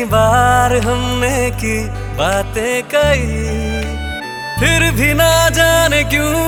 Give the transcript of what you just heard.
कई बार हमने की बातें कई, फिर भी ना जाने क्यों